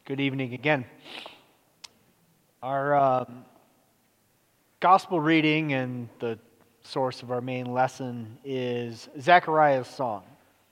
Good evening again. Our gospel reading and the source of our main lesson is Zechariah's song.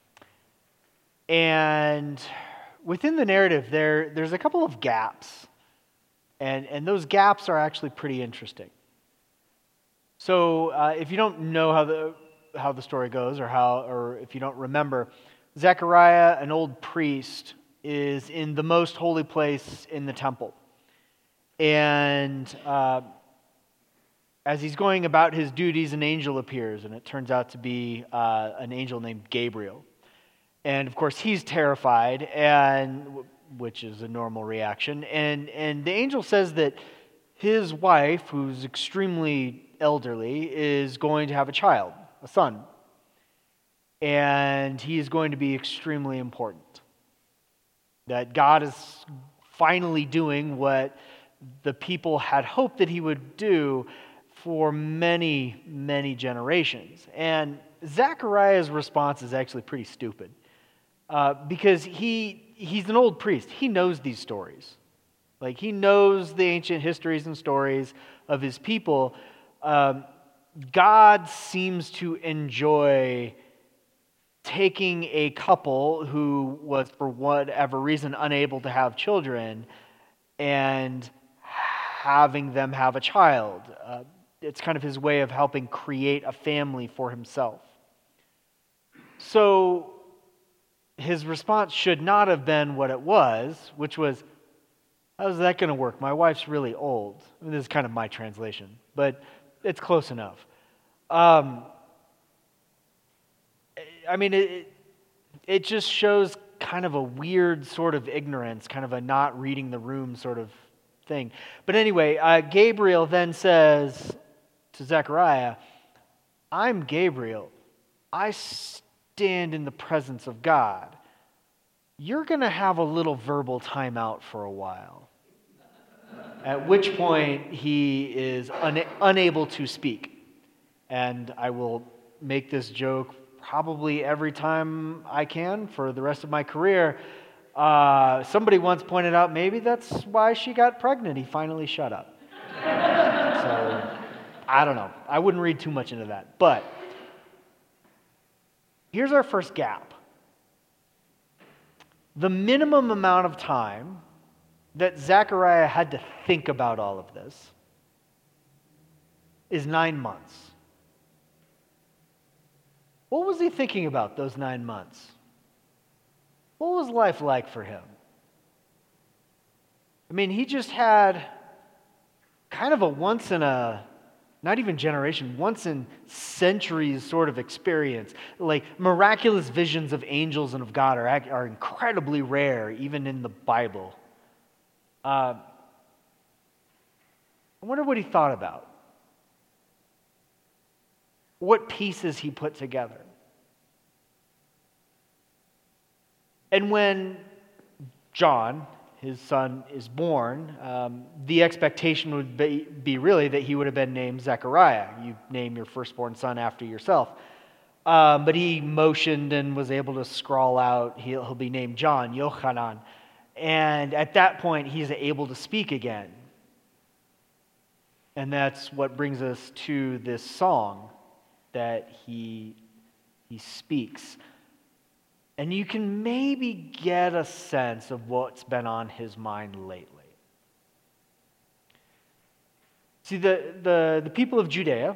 And within the narrative, there's a couple of gaps. And those gaps are actually pretty interesting. So if you don't know how the story goes, or if you don't remember, Zechariah, an old priest, is in the most holy place in the temple. And as he's going about his duties, an angel appears, and it turns out to be an angel named Gabriel. And of course, he's terrified, which is a normal reaction. And the angel says that his wife, who's extremely elderly, is going to have a child, a son. And he is going to be extremely important. That God is finally doing what the people had hoped that he would do for many, many generations. And Zechariah's response is actually pretty stupid. Because he's an old priest. He knows these stories. Like, he knows the ancient histories and stories of his people. God seems to enjoy taking a couple who was, for whatever reason, unable to have children and having them have a child. It's kind of his way of helping create a family for himself. So his response should not have been what it was, which was, how's that going to work? My wife's really old. I mean, this is kind of my translation, but it's close enough. It just shows kind of a weird sort of ignorance, kind of a not reading the room sort of thing. But anyway, Gabriel then says to Zechariah, I'm Gabriel. I stand in the presence of God. You're going to have a little verbal timeout for a while. At which point he is unable to speak. And I will make this joke probably every time I can for the rest of my career. Somebody once pointed out maybe that's why she got pregnant. He finally shut up. So, I don't know. I wouldn't read too much into that. But here's our first gap. The minimum amount of time that Zechariah had to think about all of this is 9 months. What was he thinking about those 9 months? What was life like for him? I mean, he just had kind of a once in a, not even generation, once in centuries sort of experience. Like, miraculous visions of angels and of God are incredibly rare, even in the Bible. I wonder what he thought about. What pieces he put together. And when John, his son, is born, the expectation would be really that he would have been named Zechariah. You name your firstborn son after yourself. But he motioned and was able to scrawl out, he'll be named John, Yochanan. And at that point, he's able to speak again. And that's what brings us to this song that he speaks. And you can maybe get a sense of what's been on his mind lately. See, the people of Judea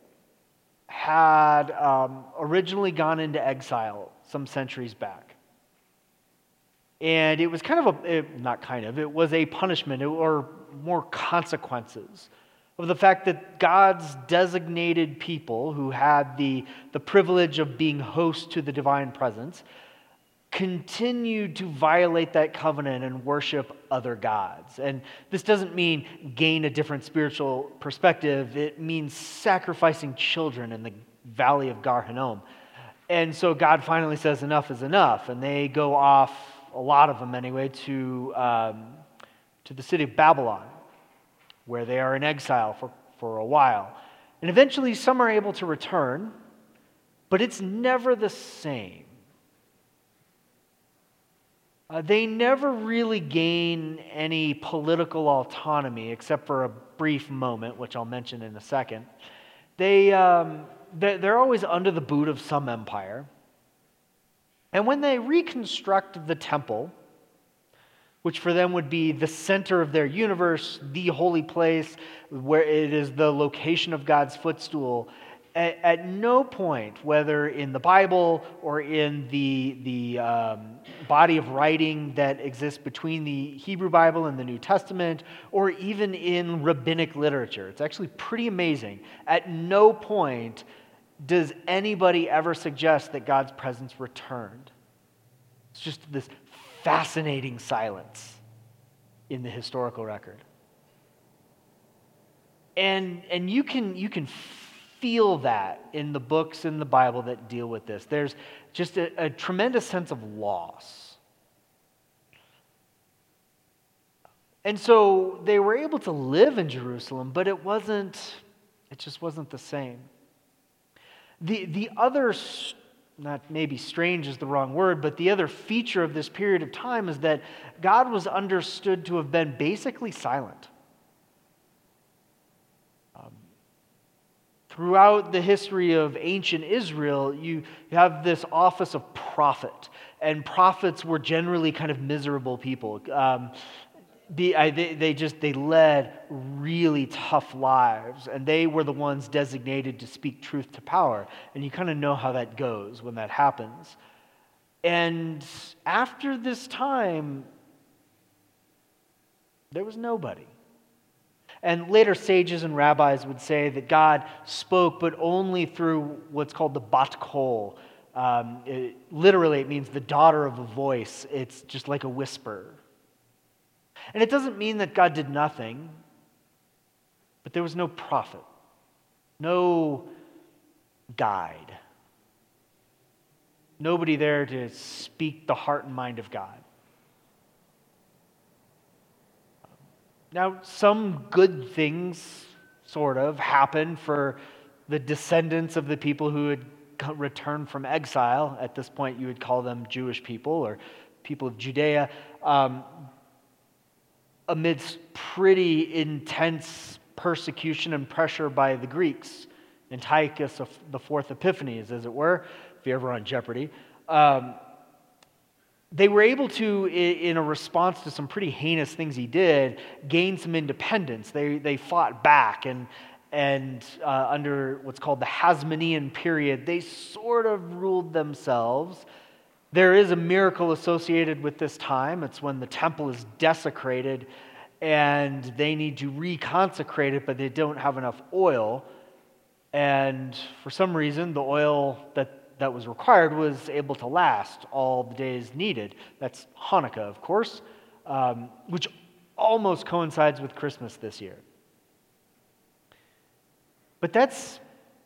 had originally gone into exile some centuries back. And it was it was a punishment or more consequences of the fact that God's designated people who had the privilege of being host to the divine presence continued to violate that covenant and worship other gods. And this doesn't mean gain a different spiritual perspective. It means sacrificing children in the valley of Gar Hinnom. And so God finally says enough is enough, and they go off, a lot of them anyway, to the city of Babylon, where they are in exile for a while. And eventually some are able to return, but it's never the same. They never really gain any political autonomy except for a brief moment, which I'll mention in a second. They're always under the boot of some empire. And when they reconstruct the temple, which for them would be the center of their universe, the holy place, where it is the location of God's footstool, at no point, whether in the Bible or in the body of writing that exists between the Hebrew Bible and the New Testament, or even in rabbinic literature, it's actually pretty amazing. At no point does anybody ever suggest that God's presence returned. It's just this fascinating silence in the historical record. And you can feel that in the books in the Bible that deal with this. There's just a tremendous sense of loss. And so they were able to live in Jerusalem, but it just wasn't the same. The other, not maybe strange is the wrong word, but the other feature of this period of time is that God was understood to have been basically silent. Throughout the history of ancient Israel, you have this office of prophet, and prophets were generally kind of miserable people. They led really tough lives, and they were the ones designated to speak truth to power. And you kind of know how that goes when that happens. And after this time, there was nobody. And later sages and rabbis would say that God spoke, but only through what's called the bat kol. Literally, it means the daughter of a voice. It's just like a whisper. And it doesn't mean that God did nothing, but there was no prophet, no guide, nobody there to speak the heart and mind of God. Now, some good things sort of happened for the descendants of the people who had returned from exile. At this point, you would call them Jewish people or people of Judea. Amidst pretty intense persecution and pressure by the Greeks, Antiochus of the Fourth Epiphanes, as it were, if you're ever on Jeopardy. They were able to, in a response to some pretty heinous things he did, gain some independence. They fought back, and under what's called the Hasmonean period, they sort of ruled themselves. There is a miracle associated with this time. It's when the temple is desecrated, and they need to reconsecrate it, but they don't have enough oil. And for some reason, the oil that was required was able to last all the days needed. That's Hanukkah, of course, which almost coincides with Christmas this year. But it's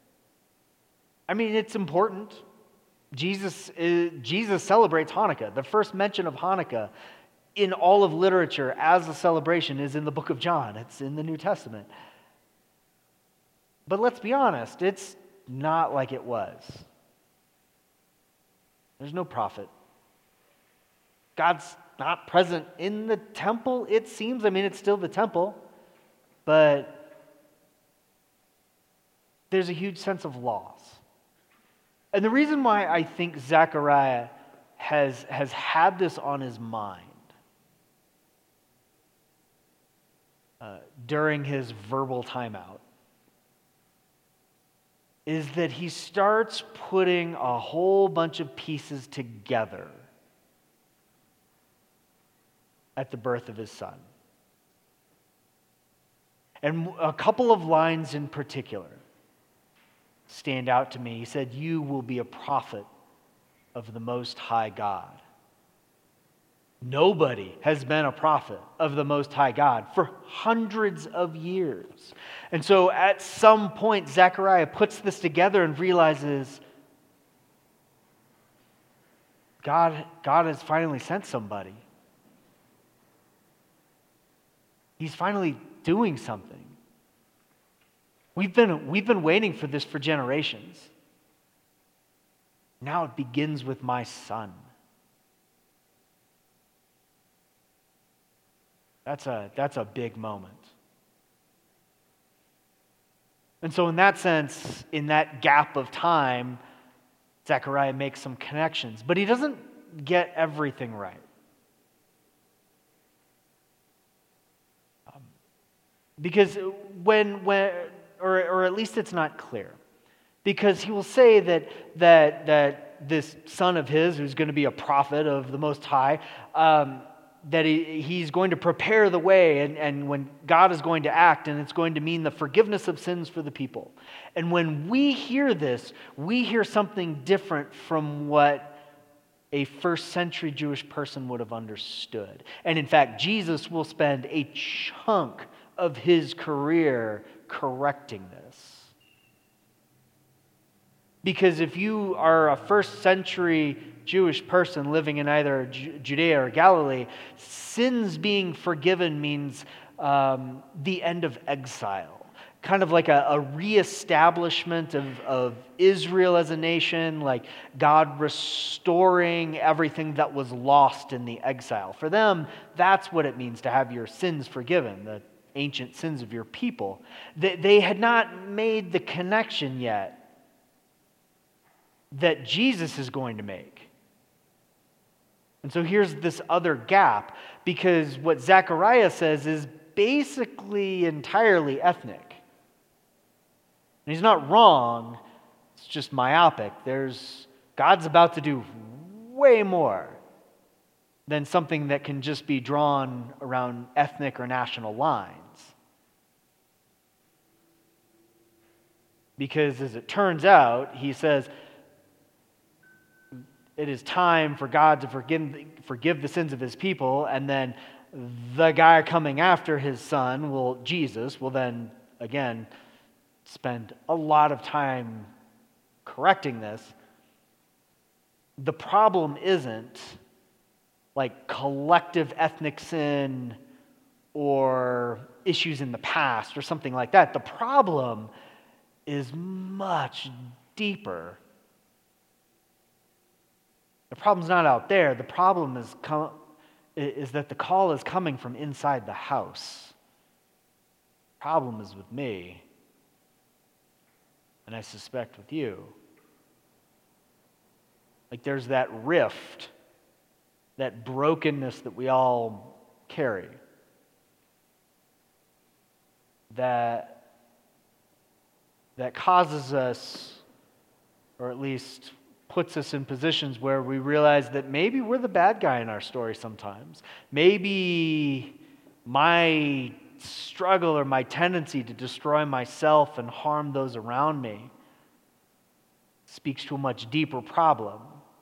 important. Jesus celebrates Hanukkah. The first mention of Hanukkah in all of literature as a celebration is in the book of John. It's in the New Testament. But let's be honest, it's not like it was. There's no prophet. God's not present in the temple, it seems. It's still the temple, but there's a huge sense of loss. And the reason why I think Zechariah has had this on his mind during his verbal timeout is that he starts putting a whole bunch of pieces together at the birth of his son. And a couple of lines in particular stand out to me. He said, "You will be a prophet of the Most High God." Nobody has been a prophet of the Most High God for hundreds of years. And so at some point, Zechariah puts this together and realizes God has finally sent somebody. He's finally doing something. We've been waiting for this for generations. Now it begins with my son. That's a big moment. And so in that sense, in that gap of time, Zechariah makes some connections, but he doesn't get everything right. Because or at least it's not clear. Because he will say that this son of his, who's going to be a prophet of the Most High, that he's going to prepare the way, and when God is going to act, and it's going to mean the forgiveness of sins for the people. And when we hear this, we hear something different from what a first century Jewish person would have understood. And in fact, Jesus will spend a chunk of his career correcting this. Because if you are a first century Jewish person living in either Judea or Galilee, sins being forgiven means the end of exile. Kind of like a reestablishment of Israel as a nation, like God restoring everything that was lost in the exile. For them, that's what it means to have your sins forgiven, the ancient sins of your people. They had not made the connection yet that Jesus is going to make. And so here's this other gap, because what Zechariah says is basically entirely ethnic. And he's not wrong, it's just myopic. God's about to do way more than something that can just be drawn around ethnic or national lines. Because as it turns out, he says, it is time for God to forgive the sins of his people, and then the guy coming after his son, Jesus, will then, again, spend a lot of time correcting this. The problem isn't like collective ethnic sin or issues in the past or something like that. The problem is much deeper. The problem's not out there. The problem is that the call is coming from inside the house. The problem is with me, and I suspect with you. Like there's that rift, that brokenness that we all carry, that causes us, or at least puts us in positions where we realize that maybe we're the bad guy in our story sometimes. Maybe my struggle or my tendency to destroy myself and harm those around me speaks to a much deeper problem.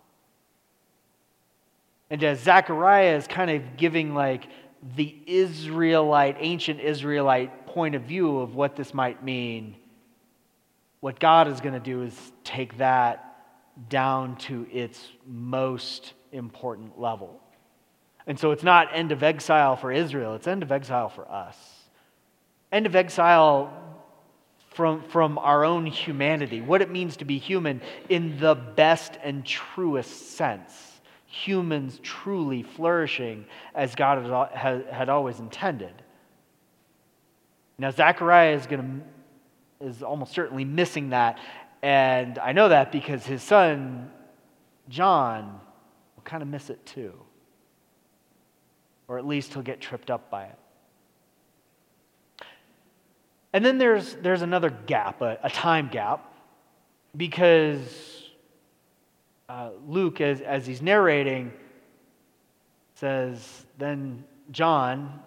And as Zechariah is kind of giving like the ancient Israelite point of view of what this might mean, what God is going to do is take that down to its most important level. And so it's not end of exile for Israel, it's end of exile for us. End of exile from our own humanity, what it means to be human in the best and truest sense. Humans truly flourishing as God had always intended. Now Zechariah is almost certainly missing that. And I know that because his son, John, will kind of miss it too. Or at least he'll get tripped up by it. And then there's another gap, a time gap, because Luke, as he's narrating, says, then John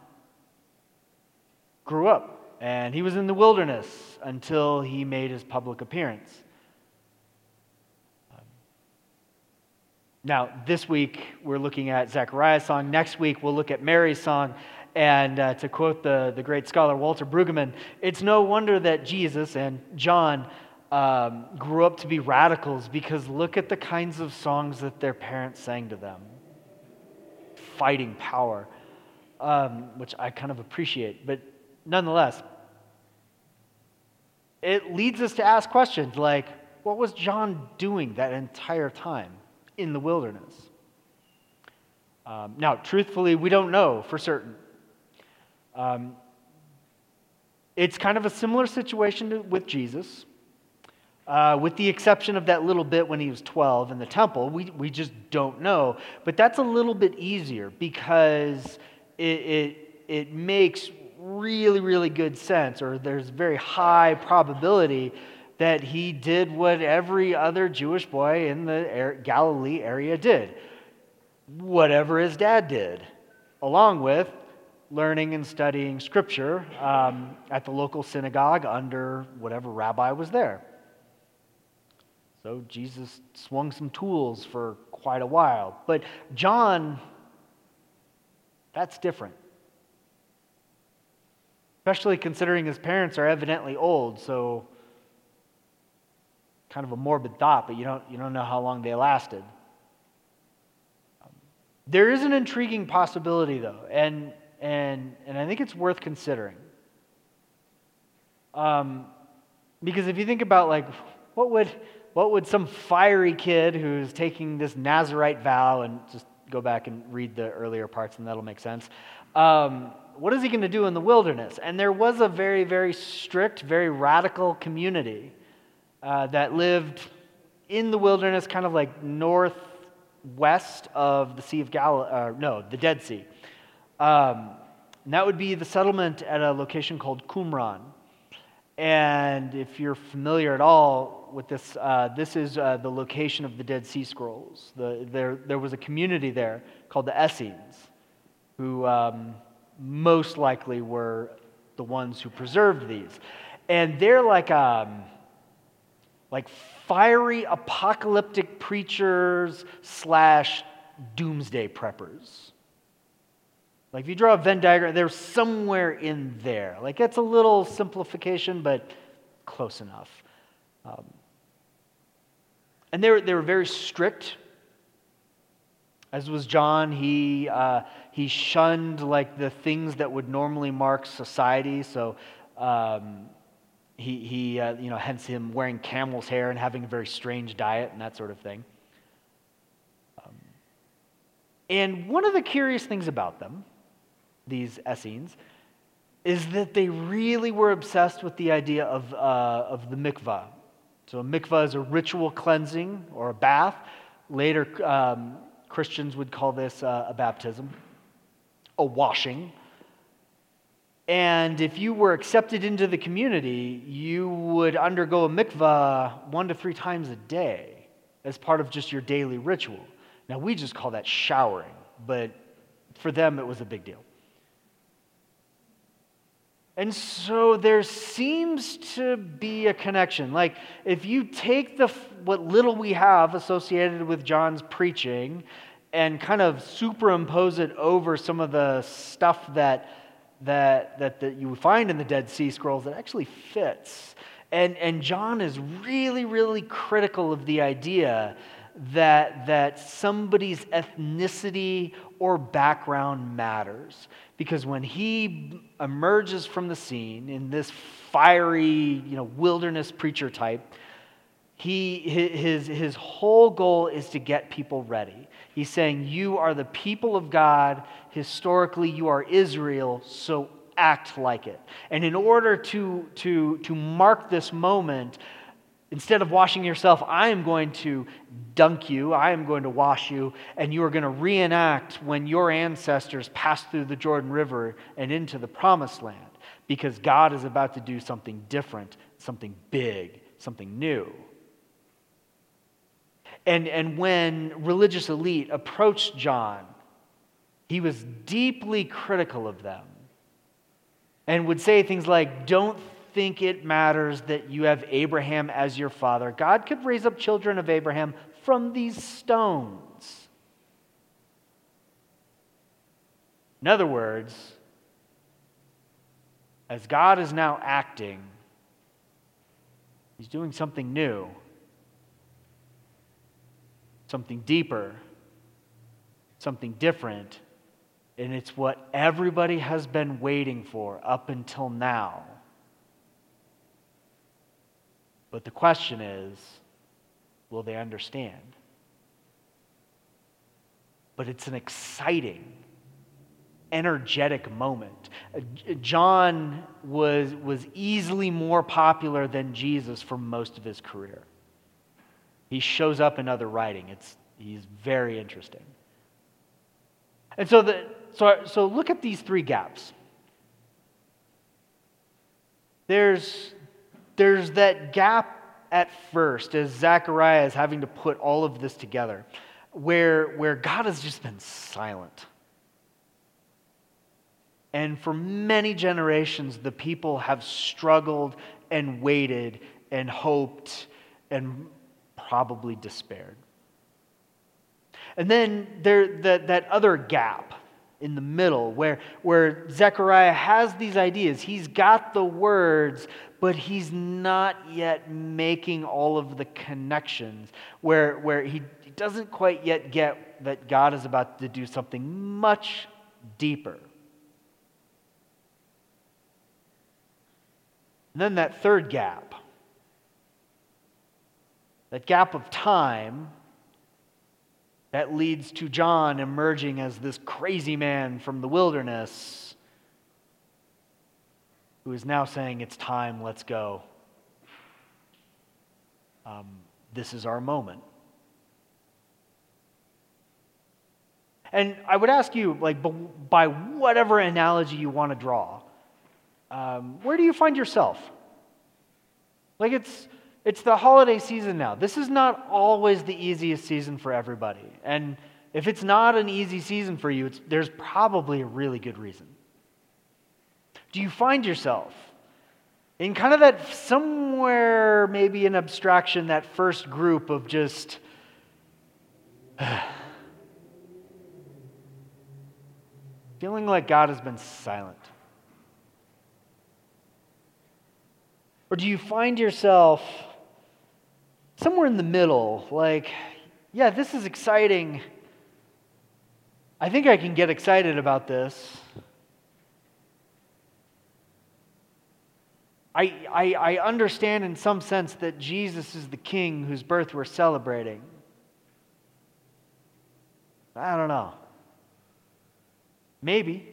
grew up, and he was in the wilderness until he made his public appearance. Now, this week, we're looking at Zechariah's song. Next week, we'll look at Mary's song. And to quote the great scholar Walter Brueggemann, it's no wonder that Jesus and John grew up to be radicals, because look at the kinds of songs that their parents sang to them. Fighting power, which I kind of appreciate. But nonetheless, it leads us to ask questions like, what was John doing that entire time in the wilderness? Now, truthfully, we don't know for certain. Um, it's kind of a similar situation with Jesus, with the exception of that little bit when he was 12 in the temple. We just don't know. But that's a little bit easier because it makes really, really good sense, or there's very high probability that he did what every other Jewish boy in the Galilee area did. Whatever his dad did, along with learning and studying Scripture at the local synagogue under whatever rabbi was there. So Jesus swung some tools for quite a while. But John, that's different. Especially considering his parents are evidently old, so kind of a morbid thought, but you don't know how long they lasted. There is an intriguing possibility, though, and I think it's worth considering. Because if you think about, like, what would some fiery kid who's taking this Nazirite vow, and just go back and read the earlier parts and that'll make sense, what is he going to do in the wilderness? And there was a very, very strict, very radical community that lived in the wilderness, kind of like northwest of the Sea of the Dead Sea. And that would be the settlement at a location called Qumran. And if you're familiar at all with this, this is the location of the Dead Sea Scrolls. There was a community there called the Essenes, who most likely were the ones who preserved these. And they're like fiery apocalyptic preachers / doomsday preppers. Like if you draw a Venn diagram, they're somewhere in there. Like it's a little simplification, but close enough. And they were very strict. As was John, he shunned like the things that would normally mark society. So hence him wearing camel's hair and having a very strange diet and that sort of thing. And one of the curious things about them, these Essenes, is that they really were obsessed with the idea of the mikvah. So a mikvah is a ritual cleansing or a bath. Later, Christians would call this a baptism, a washing. And if you were accepted into the community, you would undergo a mikvah 1 to 3 times a day as part of just your daily ritual. Now, we just call that showering, but for them, it was a big deal. And so there seems to be a connection. Like, if you take what little we have associated with John's preaching and kind of superimpose it over some of the stuff that you find in the Dead Sea Scrolls, it actually fits. And John is really, really critical of the idea that somebody's ethnicity or background matters. Because when he emerges from the scene in this fiery, wilderness preacher type, his whole goal is to get people ready. He's saying, you are the people of God. Historically, you are Israel, so act like it. And in order to mark this moment, instead of washing yourself, I am going to dunk you, I am going to wash you, and you are going to reenact when your ancestors passed through the Jordan River and into the Promised Land, because God is about to do something different, something big, something new. And when religious elite approached John, he was deeply critical of them and would say things like, don't think it matters that you have Abraham as your father. God could raise up children of Abraham from these stones. In other words, as God is now acting, he's doing something new, something deeper, something different, and it's what everybody has been waiting for up until now. But the question is, will they understand? But it's an exciting energetic moment. John was easily more popular than Jesus for most of his career. He shows up in other writing. He's very interesting. And so look at these three gaps. There's that gap at first as Zechariah is having to put all of this together, where God has just been silent. And for many generations, the people have struggled and waited and hoped and probably despaired. And then that other gap in the middle where Zechariah has these ideas. He's got the words, but he's not yet making all of the connections, where he doesn't quite yet get that God is about to do something much deeper. And then that third gap, that gap of time, that leads to John emerging as this crazy man from the wilderness who is now saying, "It's time, let's go. This is our moment." And I would ask you, by whatever analogy you want to draw, where do you find yourself? It's the holiday season now. This is not always the easiest season for everybody. And if it's not an easy season for you, there's probably a really good reason. Do you find yourself in kind of that somewhere, maybe an abstraction, that first group of just feeling like God has been silent? Or do you find yourself somewhere in the middle, yeah, this is exciting. I think I can get excited about this. I understand in some sense that Jesus is the King whose birth we're celebrating. I don't know. Maybe.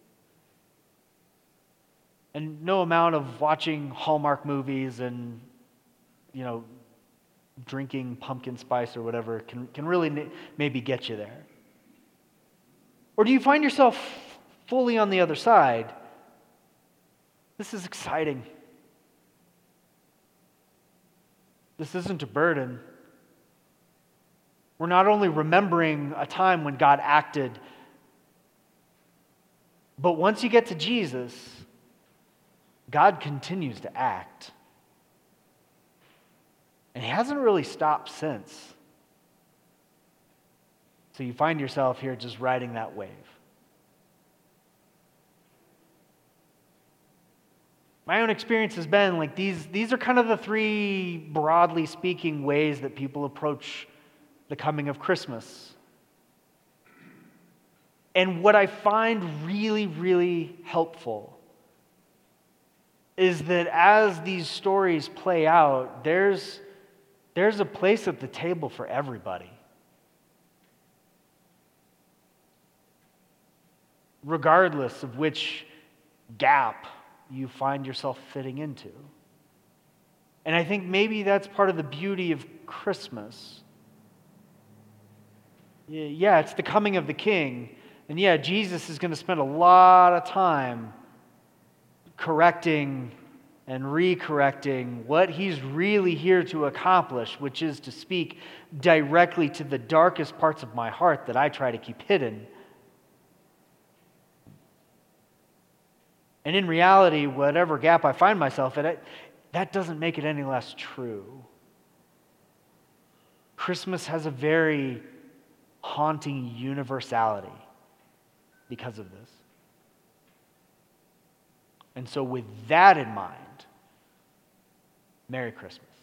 And no amount of watching Hallmark movies and, drinking pumpkin spice or whatever can really maybe get you there. Or do you find yourself fully on the other side? This is exciting. This isn't a burden. We're not only remembering a time when God acted, but once you get to Jesus, God continues to act. And he hasn't really stopped since. So you find yourself here just riding that wave. My own experience has been these are kind of the three, broadly speaking, ways that people approach the coming of Christmas. And what I find really, really helpful is that as these stories play out, there's a place at the table for everybody. Regardless of which gap you find yourself fitting into. And I think maybe that's part of the beauty of Christmas. Yeah, it's the coming of the King. And yeah, Jesus is going to spend a lot of time correcting and re-correcting what he's really here to accomplish, which is to speak directly to the darkest parts of my heart that I try to keep hidden. And in reality, whatever gap I find myself in, that doesn't make it any less true. Christmas has a very haunting universality because of this. And so with that in mind, Merry Christmas.